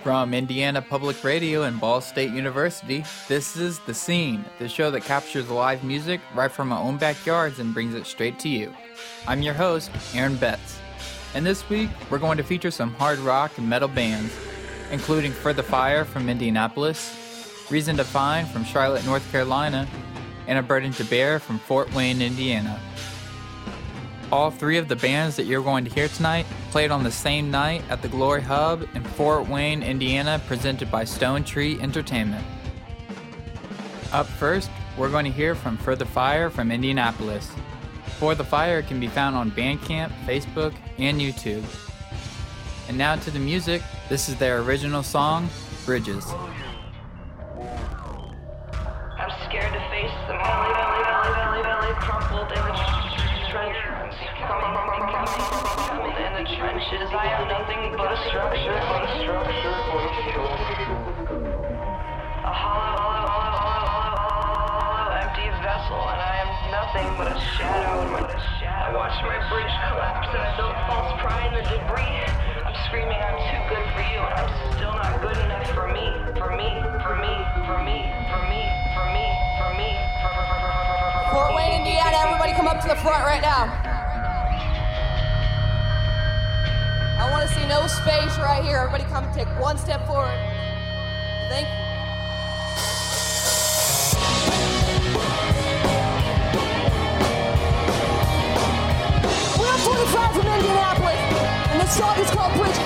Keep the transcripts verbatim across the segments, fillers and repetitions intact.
From Indiana Public Radio and Ball State University, this is The Scene, the show that captures live music right from our own backyards and brings it straight to you. I'm your host, Aaron Betts, and this week we're going to feature some hard rock and metal bands, including For the Fire from Indianapolis, Reason to Find from Charlotte, North Carolina, and A Burden to Bear from Fort Wayne, Indiana. All three of the bands that you're going to hear tonight played on the same night at the Glory Hub in Fort Wayne, Indiana, presented by Stone Tree Entertainment. Up first, we're going to hear from For the Fire from Indianapolis. For the Fire can be found on Bandcamp, Facebook, and YouTube. And now to the music. This is their original song, Bridges. I'm scared to face the valley, valley, valley, valley, valley, crumpled in the trenches. Crumpled in the trenches. I am nothing but a structure, but a structure, but a structure. A hollow, hollow, hollow, hollow, hollow, empty vessel, and I am nothing but a shadow. I watch my bridge collapse, and I built false pride in the debris. I'm screaming, I'm too good for you, and I'm still not good enough for me, for me, for me, for me, for me, for me, for me, for me. Fort Wayne, Indiana, everybody come up to the front right now. I want to see no space right here. Everybody come take one step forward. Thank you. We're forty-five from Indianapolis, and this song is called Bridges.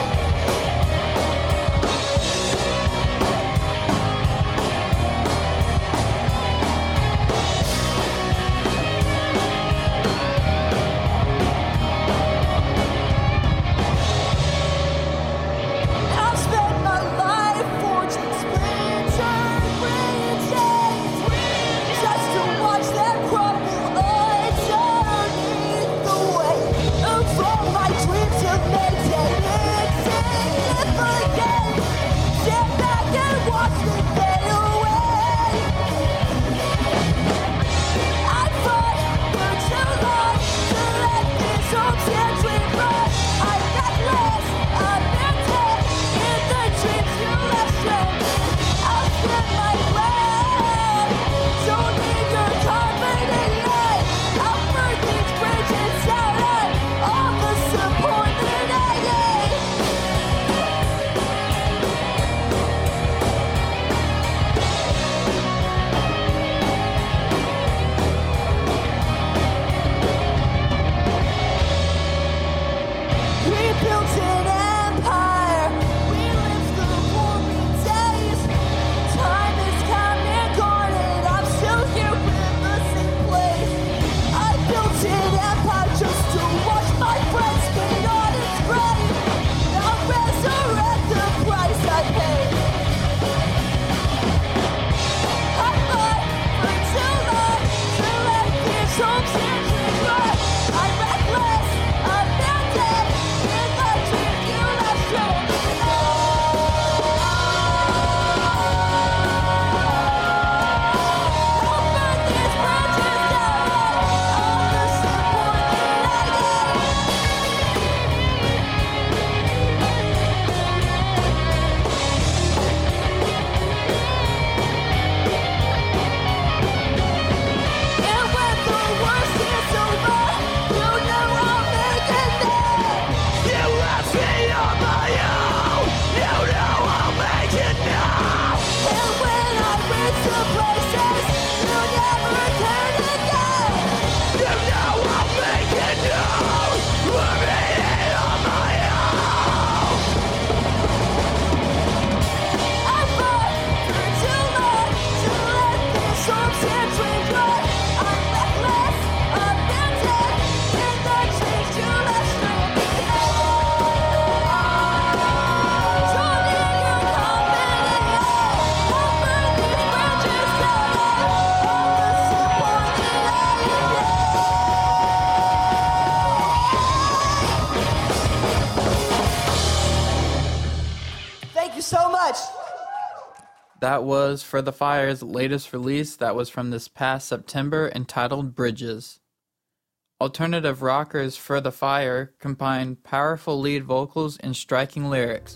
That was For the Fire's latest release that was from this past September, entitled Bridges. Alternative rockers For the Fire combine powerful lead vocals and striking lyrics,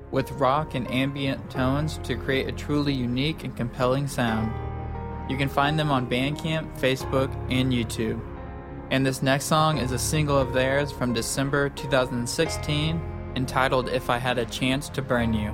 with rock and ambient tones to create a truly unique and compelling sound. You can find them on Bandcamp, Facebook, and YouTube. And this next song is a single of theirs from December two thousand sixteen, entitled If I Had a Chance to Burn You.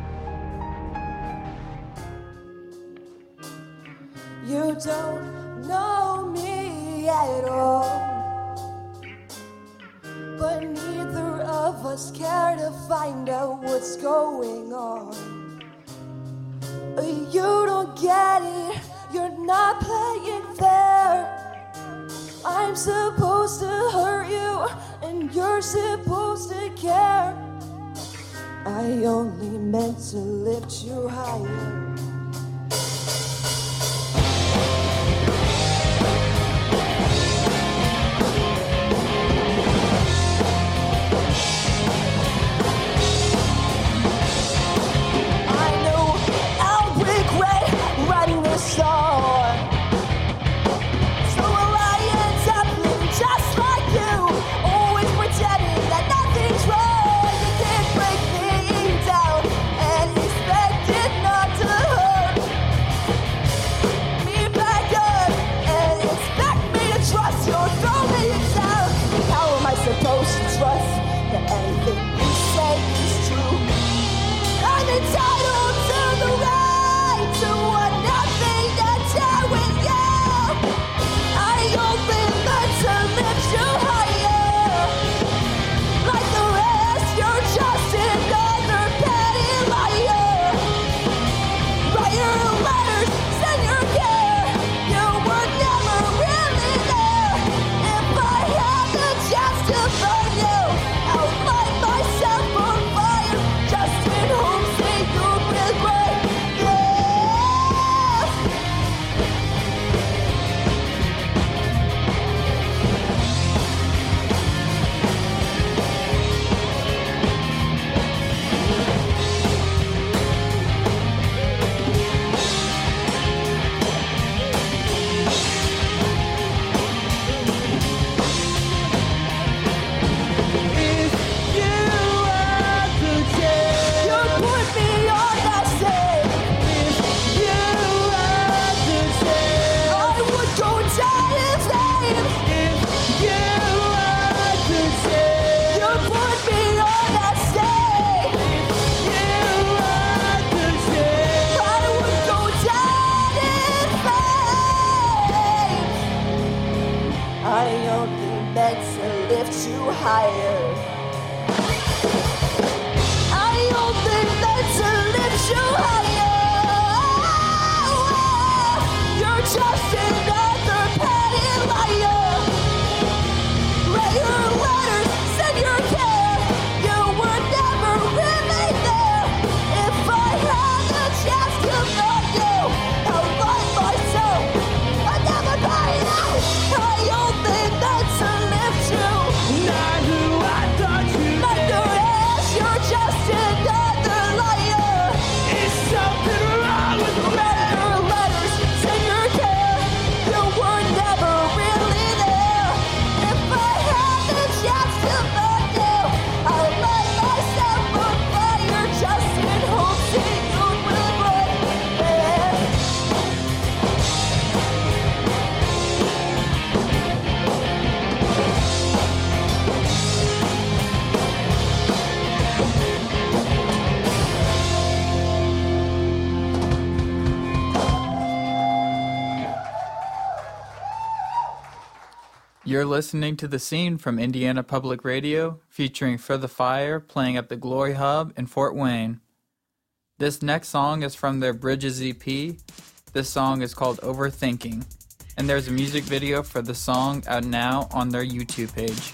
You don't know me at all, but neither of us care to find out what's going on. You don't get it, you're not playing fair. I'm supposed to hurt you, and you're supposed to care. I only meant to lift you higher. You're listening to The Scene from Indiana Public Radio, featuring For the Fire playing at the Glory Hub in Fort Wayne. This next song is from their Bridges E P. This song is called Overthinking, and there's a music video for the song out now on their YouTube page.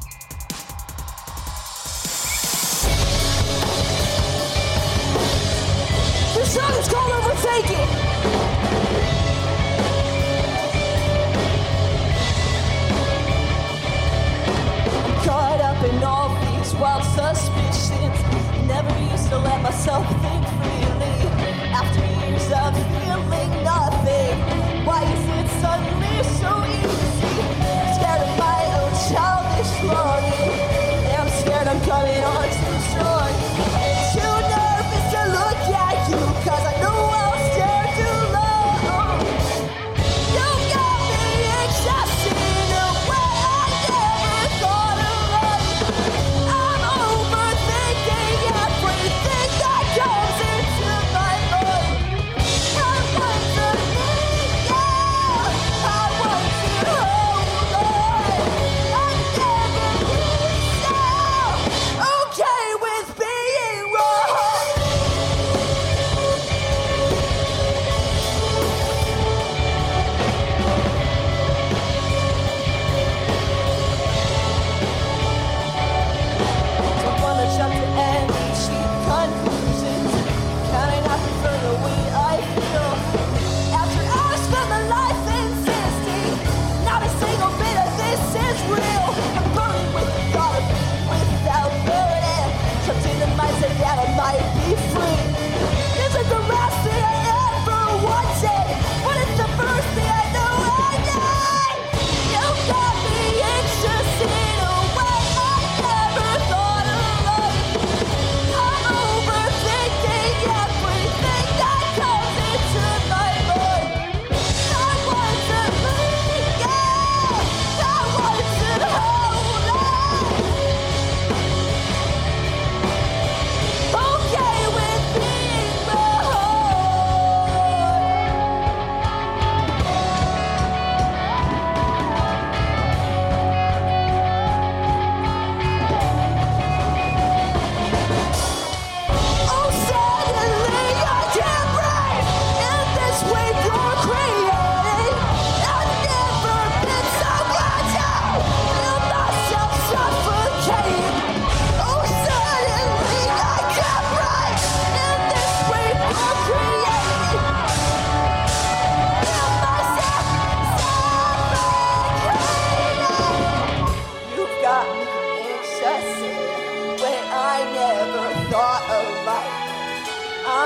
This song is called Overthinking. Caught up in all these wild suspicions. Never used to let myself think freely. After years of feeling nothing, why is it suddenly so easy? I'm scared of my own childish longing. I'm scared I'm coming on too strong. Tonight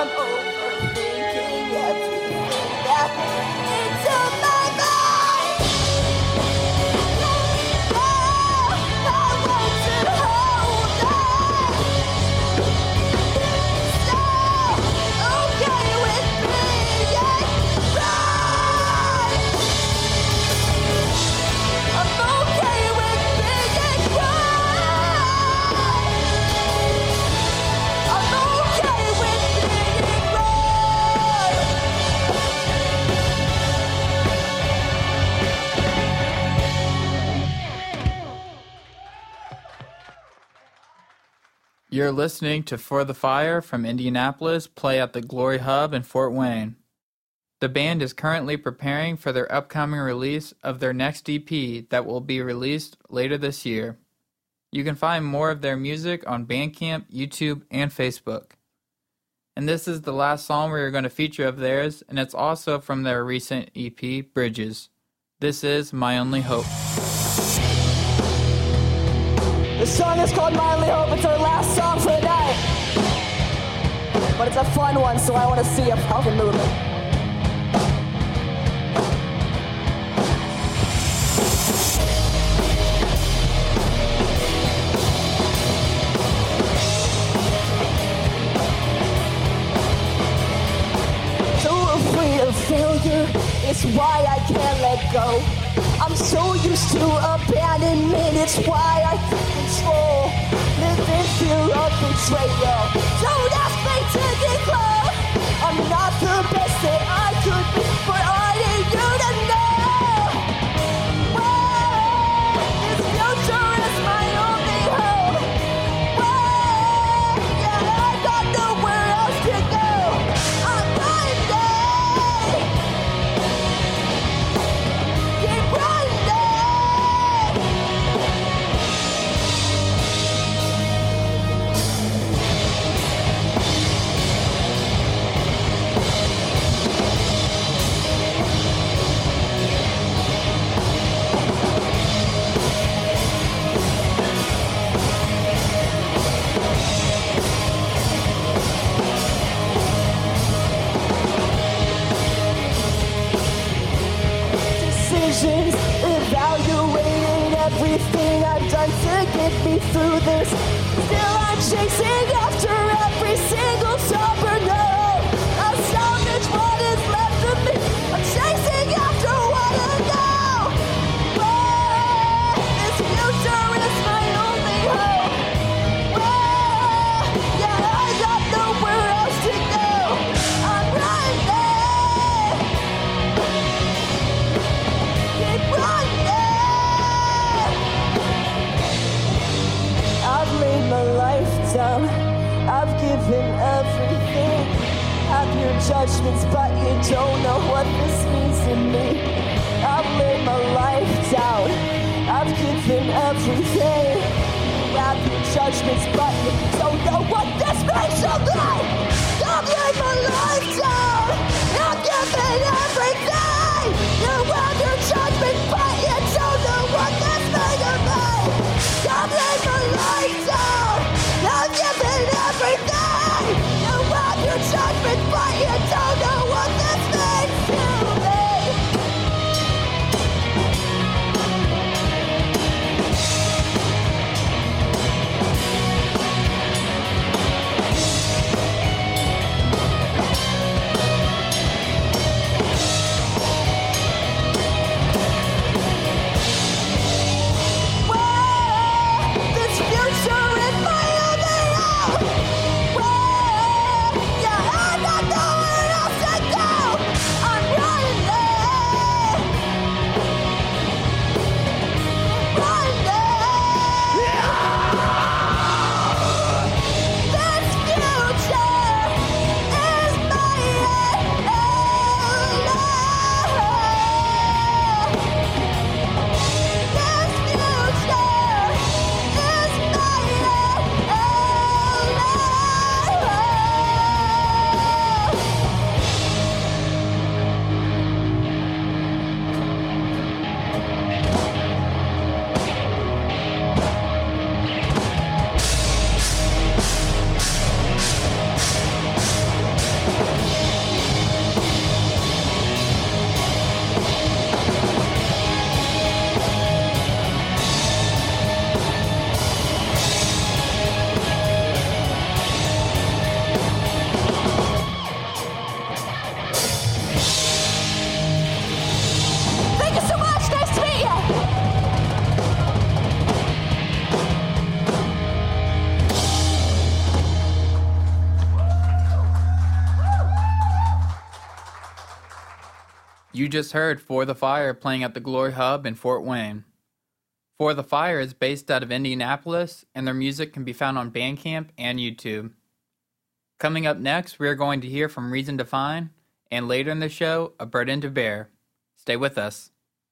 I'm overthinking everything that into my mind. Oh, I want to hold on. So okay with being right. I'm okay with being right. I'm okay with being right. You're listening to For the Fire from Indianapolis, play at the Glory Hub in Fort Wayne. The band is currently preparing for their upcoming release of their next E P that will be released later this year. You can find more of their music on Bandcamp, YouTube, and Facebook. And this is the last song we are going to feature of theirs, and it's also from their recent E P, Bridges. This is My Only Hope. The song is called My Only Hope. It's our last song for the night. But it's a fun one, so I want to see if I can move it. So afraid of failure, it's why I can't let go. I'm so used to abandonment, it's why I keep control. Live in fear of betrayal. Don't ask me to get close. I'm not the best that I could be, but I need you to know. Whoa, this future is my only hope. Whoa, yeah, I got nowhere else to go. I'm blinded. Keep running. Decisions, evaluating everything I've done to get me through this. Still I'm chasing after every single stubborn note. I'll salvage what is left of me. I'm chasing after what I know. Whoa, this future is my only hope. Whoa, yeah, I got nowhere else to go. I'm right there. Keep running. I've laid my life down. I've given everything. Have your judgments, but you don't know what this means to me. I've laid my life down. I've given everything. Have your judgments, but you don't know what this means to me. I've laid my life down. I've given everything. You have your judgment, but you don't know what this means to me. I've laid my life down. I've given everything. You have your judgment, but you don't know what this means to me. You just heard For the Fire playing at the Glory Hub in Fort Wayne. For the Fire is based out of Indianapolis, and their music can be found on Bandcamp and YouTube. Coming up next, we are going to hear from Reason Define, and later in the show, A Burden to Bear. Stay with us.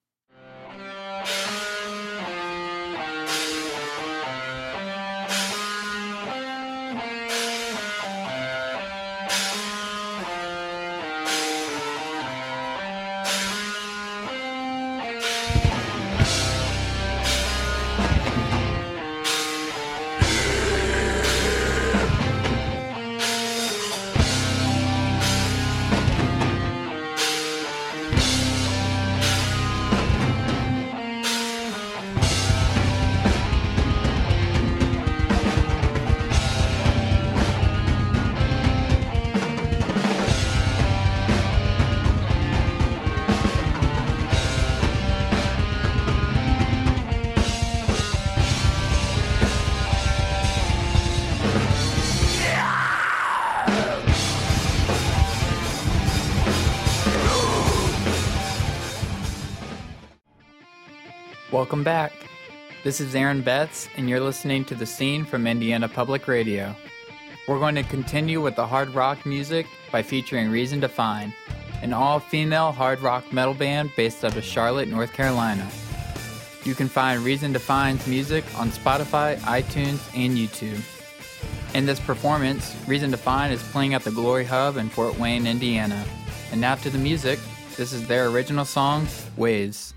Welcome back. This is Aaron Betts, and you're listening to The Scene from Indiana Public Radio. We're going to continue with the hard rock music by featuring Reason Define, an all-female hard rock metal band based out of Charlotte, North Carolina. You can find Reason Define's music on Spotify, iTunes, and YouTube. In this performance, Reason Define is playing at the Glory Hub in Fort Wayne, Indiana. And now to the music. This is their original song, Ways.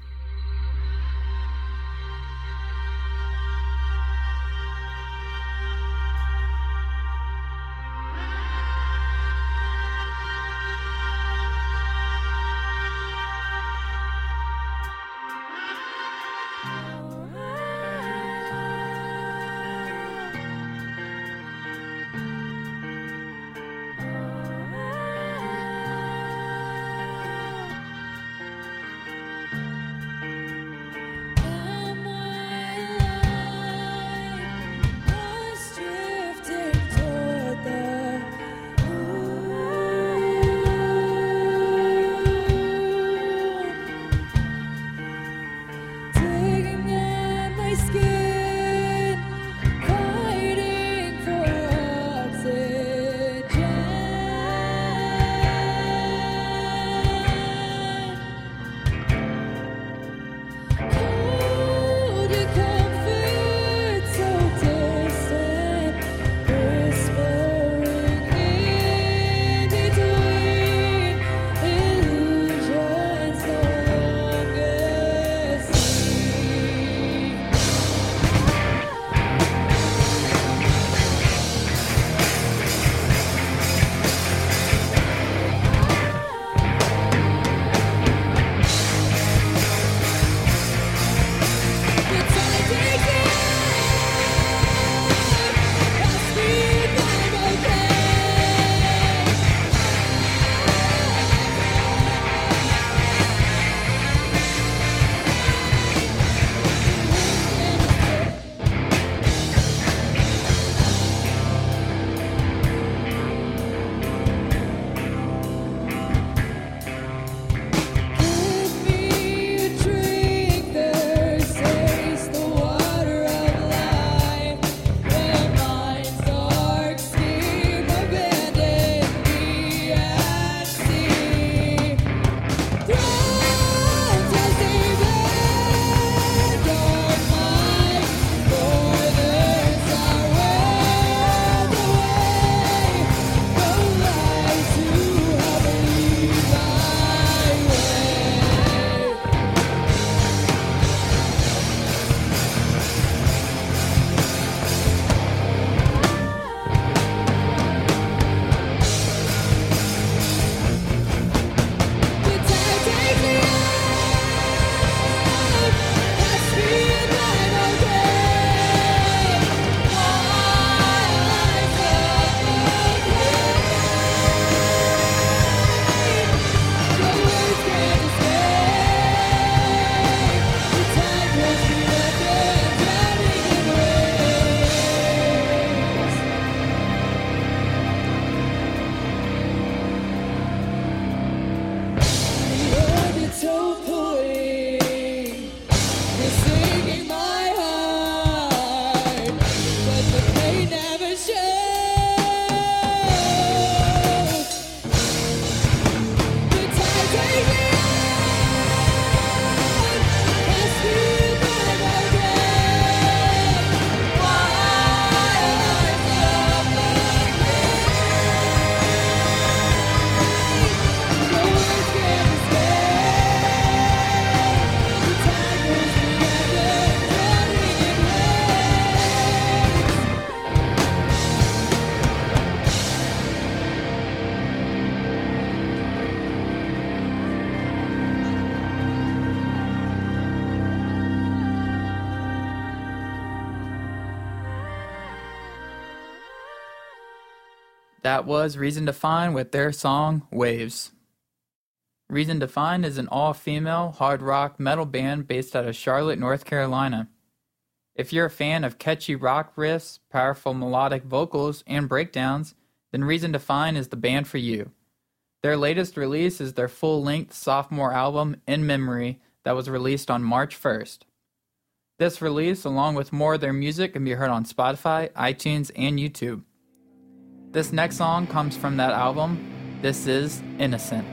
That was Reason Defined with their song, Waves. Reason Defined is an all-female hard rock metal band based out of Charlotte, North Carolina. If you're a fan of catchy rock riffs, powerful melodic vocals, and breakdowns, then Reason Defined is the band for you. Their latest release is their full-length sophomore album, In Memory, that was released on March first. This release, along with more of their music, can be heard on Spotify, iTunes, and YouTube. This next song comes from that album. This is Innocent.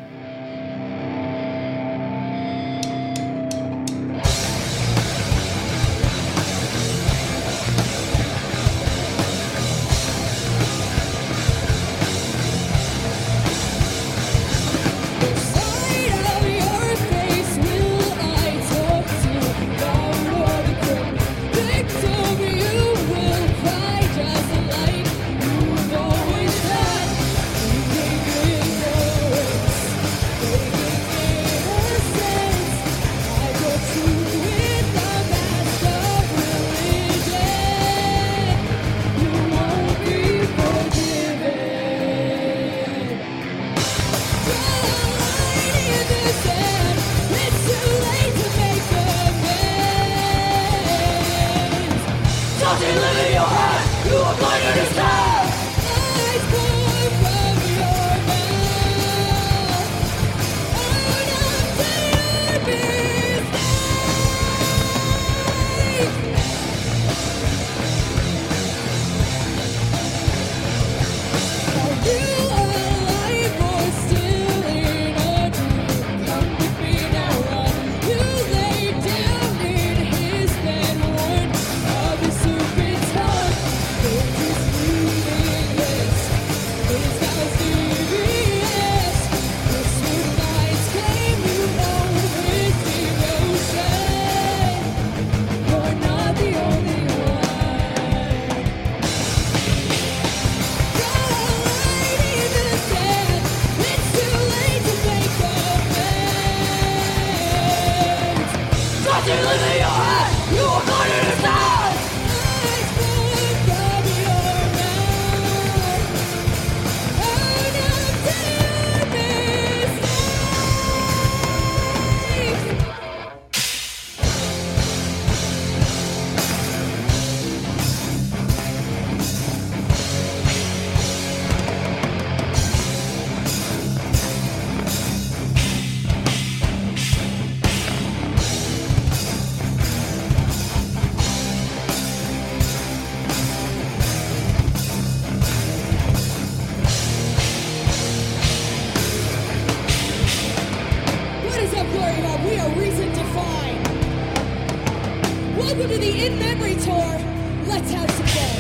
Welcome to the In Memory Tour. Let's have some fun.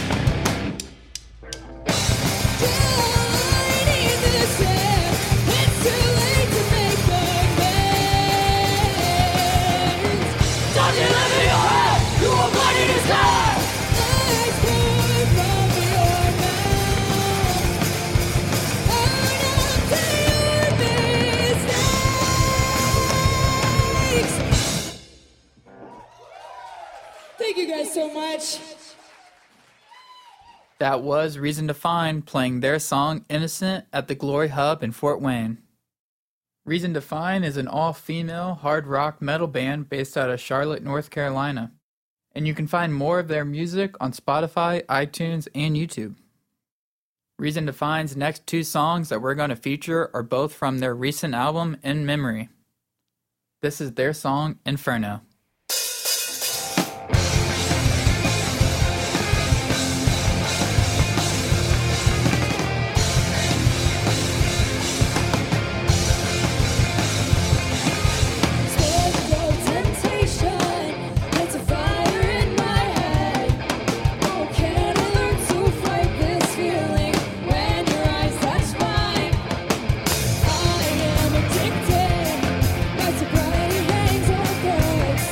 Join in the sand. It's too late to make amends. Don't you live in your head? You are blind in his head. Lies pour from your mouth. Own up to your mistakes. Thank you guys so much. That was Reason Defined playing their song Innocent at the Glory Hub in Fort Wayne. Reason Defined is an all-female hard rock metal band based out of Charlotte, North Carolina. And you can find more of their music on Spotify, iTunes, and YouTube. Reason Defined's next two songs that we're going to feature are both from their recent album, In Memory. This is their song, Inferno. Addicted, my sobriety hangs on threads.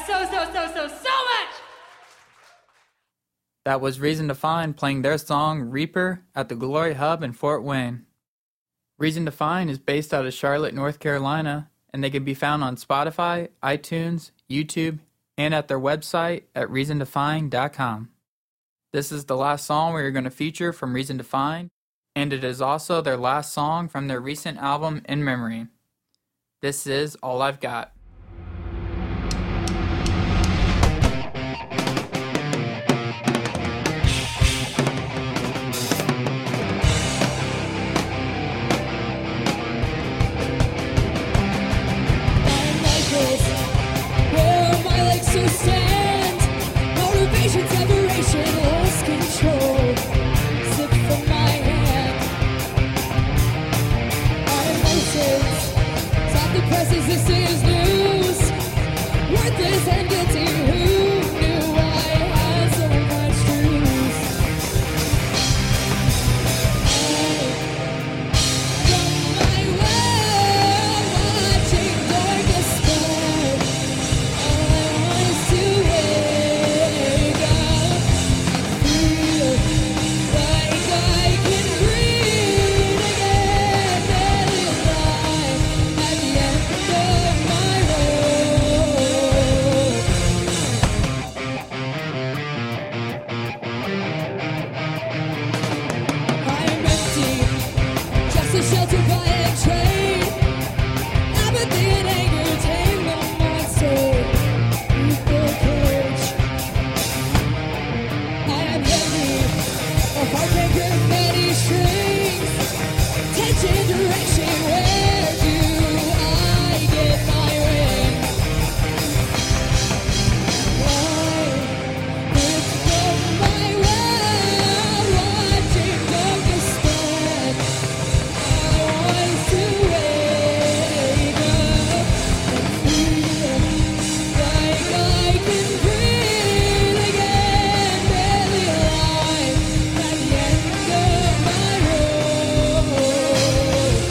so, so, so, so, so much! That was Reason to Find playing their song Reaper at the Glory Hub in Fort Wayne. Reason to Find is based out of Charlotte, North Carolina, and they can be found on Spotify, iTunes, YouTube, and at their website at reason to find dot com. This is the last song we are going to feature from Reason to Find, and it is also their last song from their recent album, In Memory. This is All I've Got. This is news, worthless and guilty. Who knew I had so much to lose? I, from my well, watching darkness spread. All I want is to wake up and feel like I can breathe again, barely alive at the end. Sheltered by a trade, apathy and anger tame the monster with the courage. I am heavy, a heart can't grip many strings. Tension, direction, where do I get my ring? Why lift from my well, watching darkness spread? To wake up and feel like I can breathe again, barely alive at the end of my road.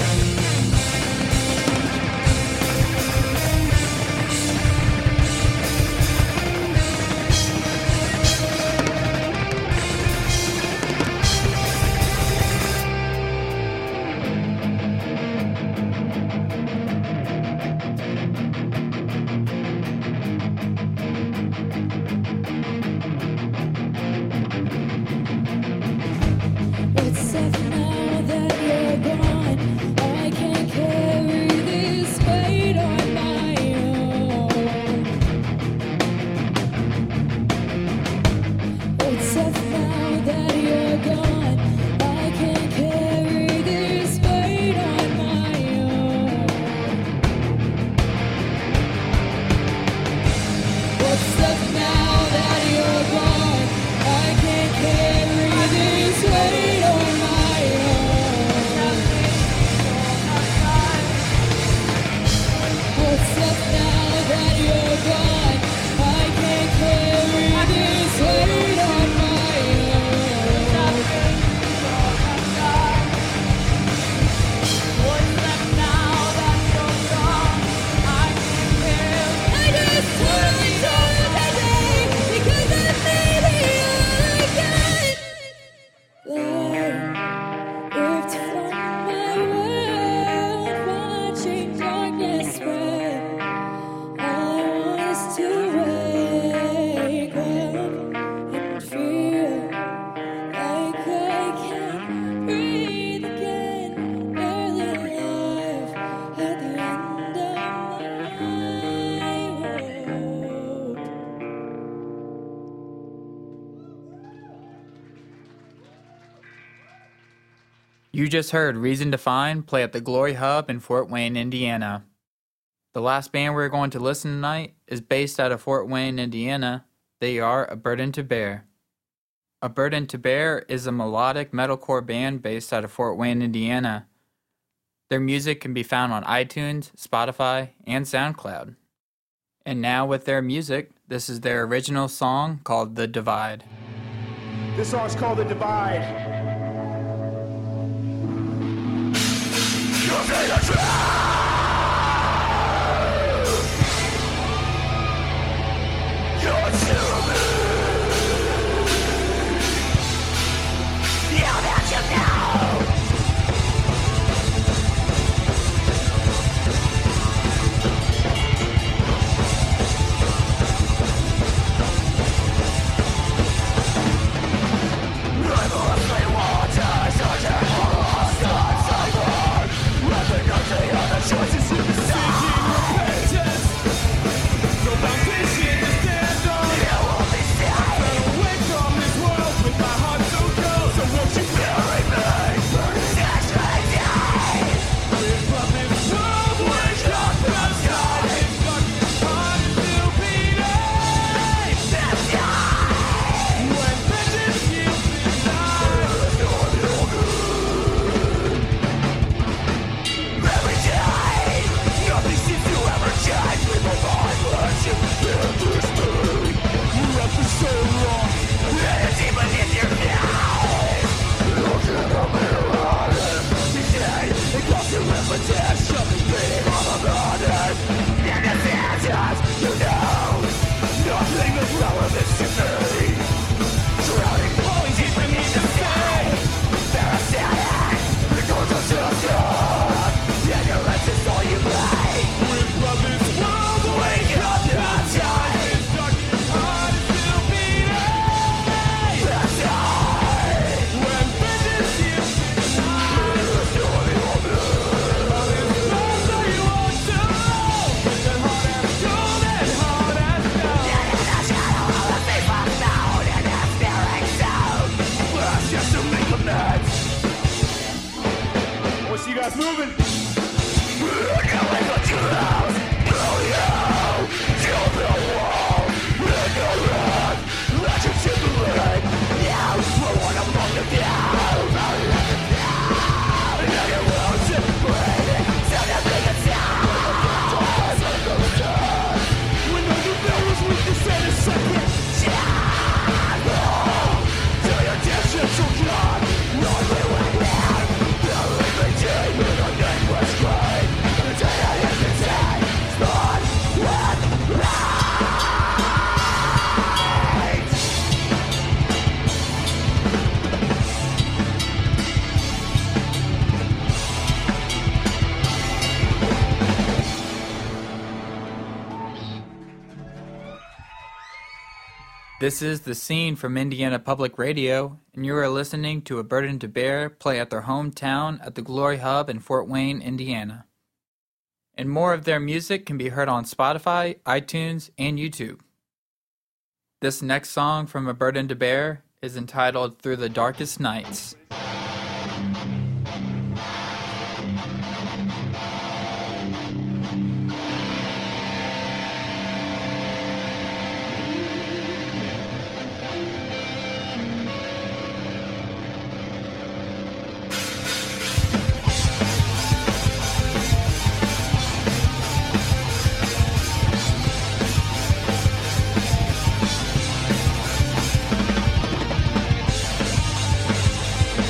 What's up now that you're gone? I can't carry this weight on my own. What's up now that you're gone? I can't carry this weight on my own. What's up now that you're gone? I can't carry this weight on my own. What's up now that you're gone? I can't carry this weight on my own. What's up now that you're gone? I can't carry. I just totally told today because I made it all I got. Lift from my world, watching darkness spread. All I want is to wake up and feel like I can breathe again, barely alive at the end of my rope. You just heard Reason to Find play at the Glory Hub in Fort Wayne, Indiana. The last band we're going to listen tonight is based out of Fort Wayne, Indiana. They are A Burden to Bear. A Burden to Bear is a melodic metalcore band based out of Fort Wayne, Indiana. Their music can be found on iTunes, Spotify, and SoundCloud. And now with their music, this is their original song called The Divide. This song's called The Divide. This is The Scene from Indiana Public Radio, and you are listening to A Burden to Bear play at their hometown at the Glory Hub in Fort Wayne, Indiana. And more of their music can be heard on Spotify, iTunes, and YouTube. This next song from A Burden to Bear is entitled Through the Darkest Nights. Thank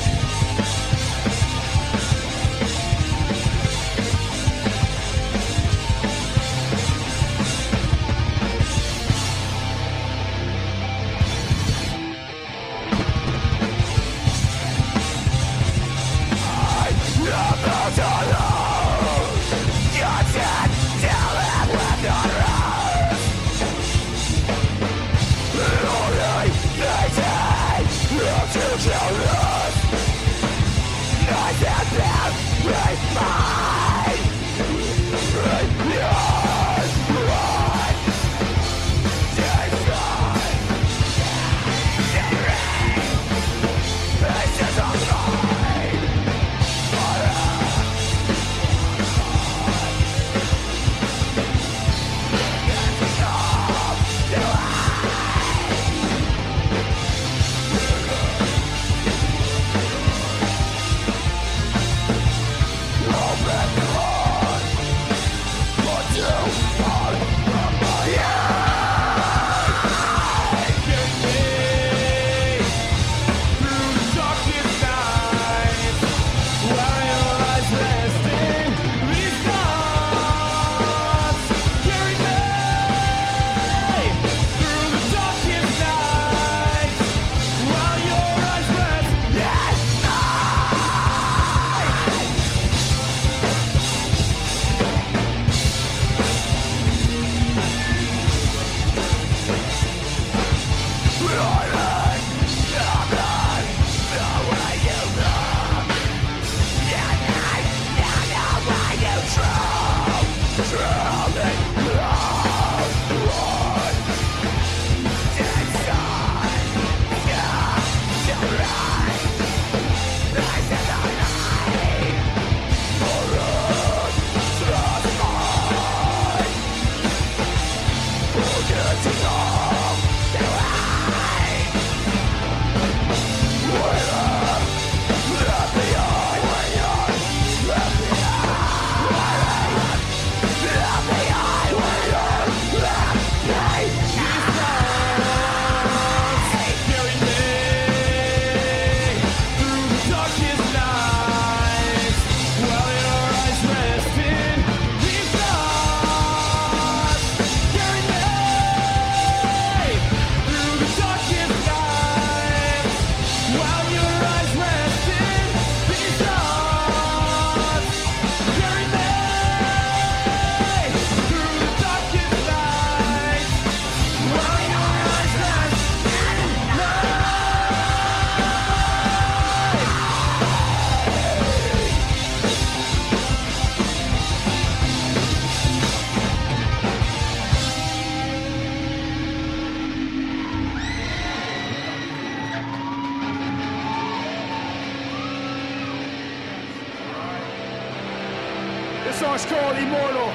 This song's called Immortal.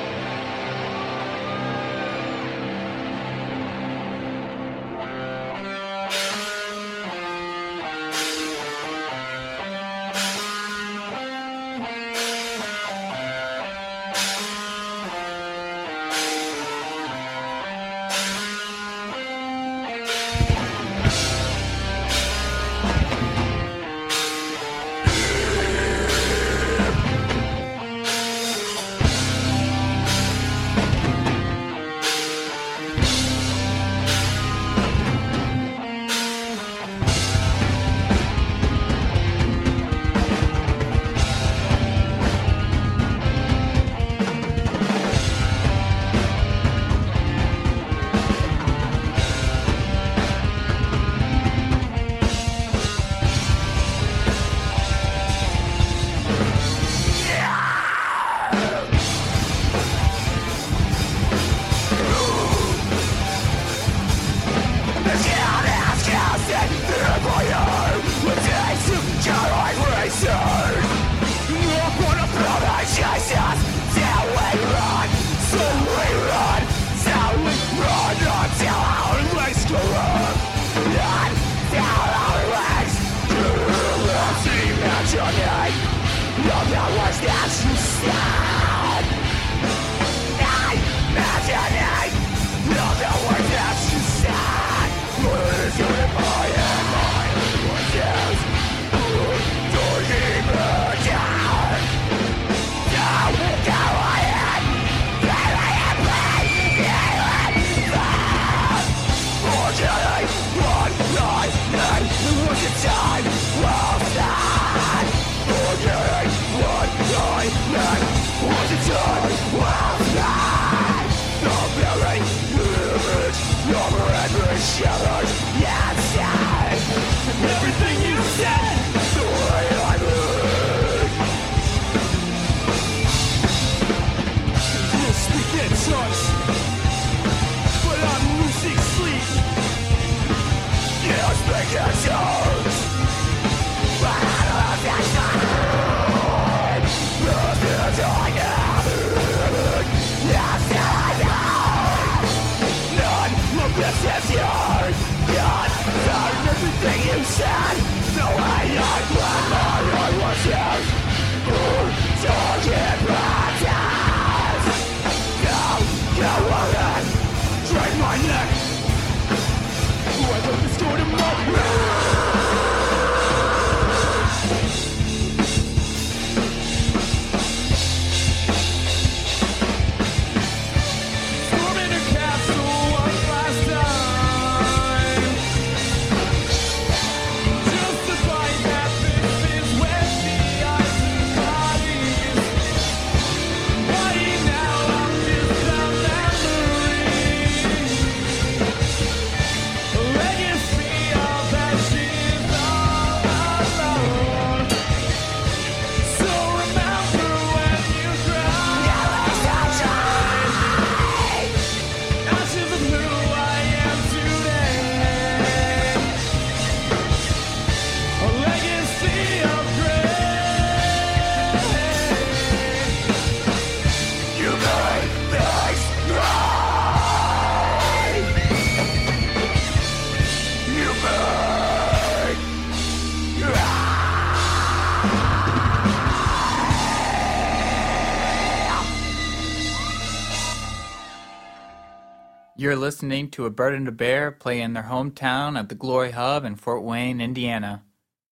You're listening to A Bird and a Bear play in their hometown at the Glory Hub in Fort Wayne, Indiana.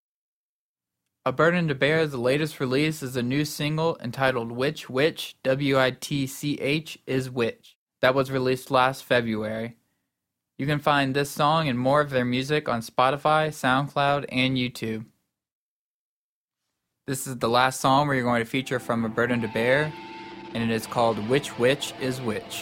A Bird and a Bear's latest release is a new single entitled Which Which, W I T C H is Which, that was released last February. You can find this song and more of their music on Spotify, SoundCloud, and YouTube. This is the last song we're going to feature from A Bird and a Bear, and it is called Which Which is Which.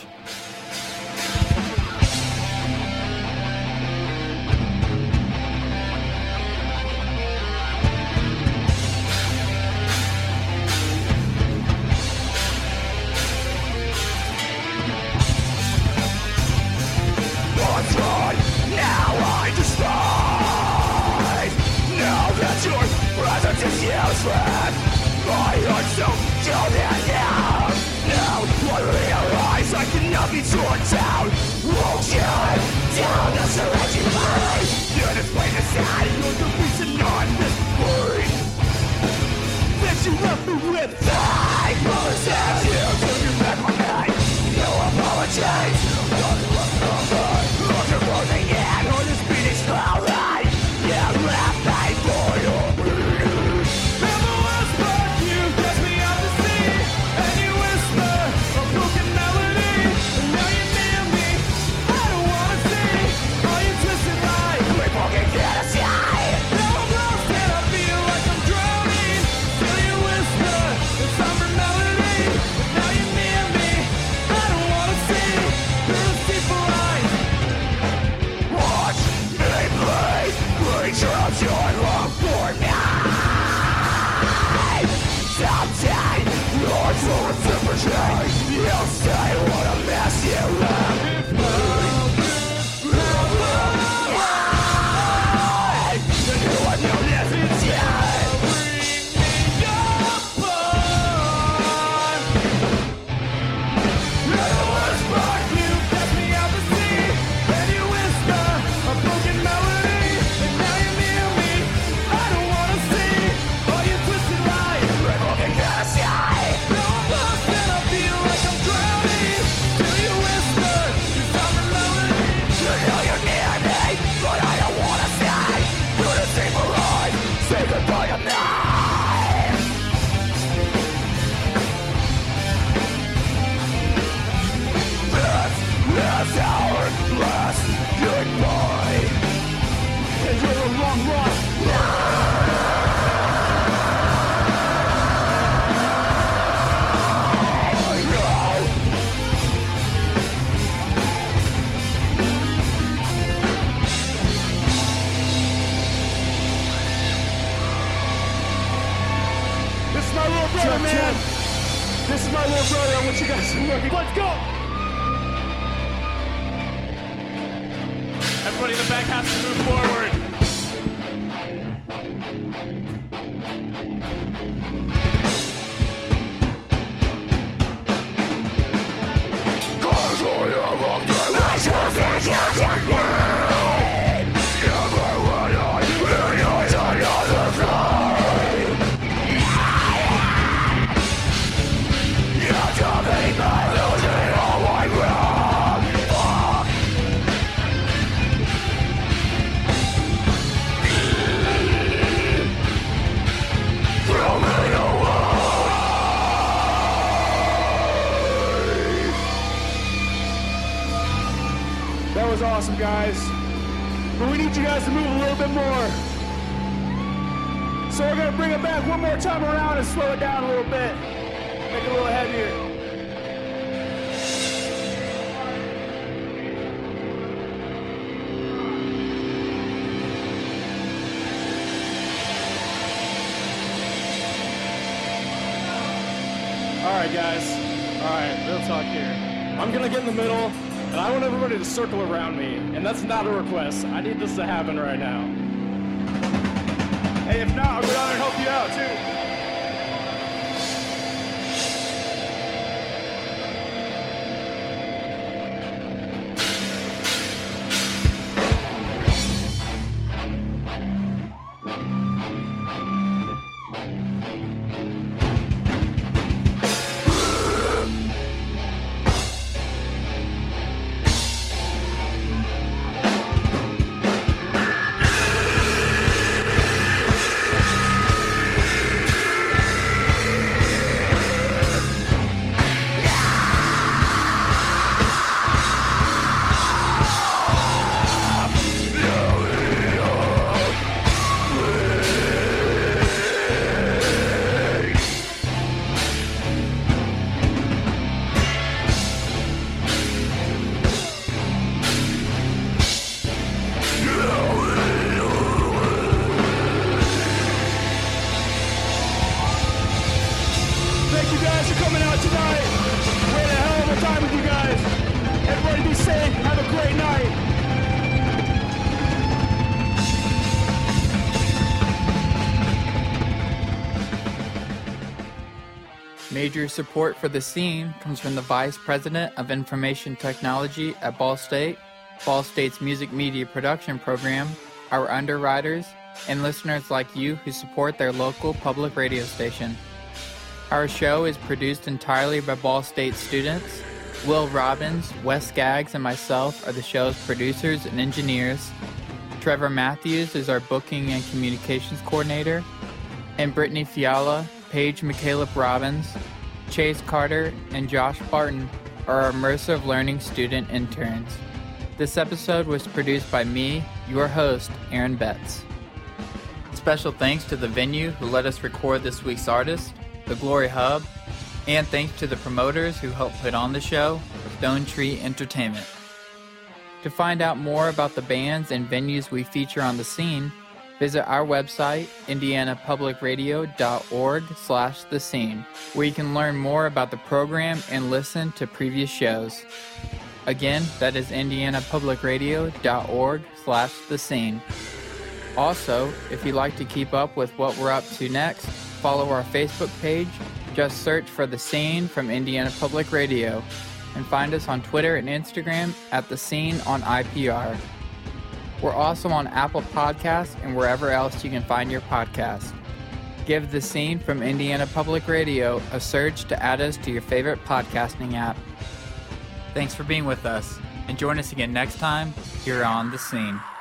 Useless. My heart so down and down. Now I realize I cannot be torn down. Won't you down the surrendering mind? You're this way to say you're the reason I'm this worried. That you left me with. I apologize. You took me back my mind. No apologies. Nothing left from me. Look at closing in. All this beat is alright. Yeah, left me for your bleeding. Never whispered you cast me out to sea. And you whisper a broken melody. And now you're near me. I don't wanna see all you twisted lies. We fucking get aside. Now I'm lost and I feel like I'm drowning. Till you whisper a somber melody. And now you're near me. I don't wanna see through those people eyes. Watch me play. Creature of joy long for me. Someday you're full of temperature. You'll say what a mess you left me. And you are no less inside. Bring me apart. Never whisper, you cast me out to sea. And you whisper a broken melody. And now you're near me. I don't wanna see all your twisted lies. We're fucking gonna see. Now I'm lost and I feel like I'm drowning. Till you whisper your summer melody. You know you're near me, but I don't wanna see. You're the same for life. Say goodbye to me. This is our last goodbye. And you're a long lost. This is my little brother, man. This is my little brother. I want you guys to look. Let's go. Everybody in the back has to move forward. That was awesome, guys. But we need you guys to move a little bit more. So we're gonna bring it back one more time around and slow it down a little bit. Make it a little heavier. All right, guys. All right, real talk here. I'm gonna get in the middle, and I want everybody to circle around me. And that's not a request. I need this to happen right now. Hey, if not, I'll go down there and help you out too. Thank you guys for coming out tonight. We had a hell of a time with you guys. Everybody be safe. Have a great night. Major support for The Scene comes from the Vice President of Information Technology at Ball State, Ball State's Music Media Production Program, our underwriters, and listeners like you who support their local public radio station. Our show is produced entirely by Ball State students. Will Robbins, Wes Skaggs, and myself are the show's producers and engineers. Trevor Matthews is our booking and communications coordinator. And Brittany Fiala, Paige McCaleb Robbins, Chase Carter, and Josh Barton are our immersive learning student interns. This episode was produced by me, your host, Aaron Betts. Special thanks to the venue who let us record this week's artist, the Glory Hub, and thanks to the promoters who helped put on the show, Stone Tree Entertainment. To find out more about the bands and venues we feature on The Scene, visit our website, indianapublicradio.org slash the scene, where you can learn more about the program and listen to previous shows. Again, that is indianapublicradio.org slash the scene. Also, if you'd like to keep up with what we're up to next, follow our Facebook page. Just search for The Scene from Indiana Public Radio, and find us on Twitter and Instagram at The Scene on I P R. We're also on Apple Podcasts and wherever else you can find your podcast. Give The Scene from Indiana Public Radio a search to add us to your favorite podcasting app. Thanks for being with us, and join us again next time here on The Scene.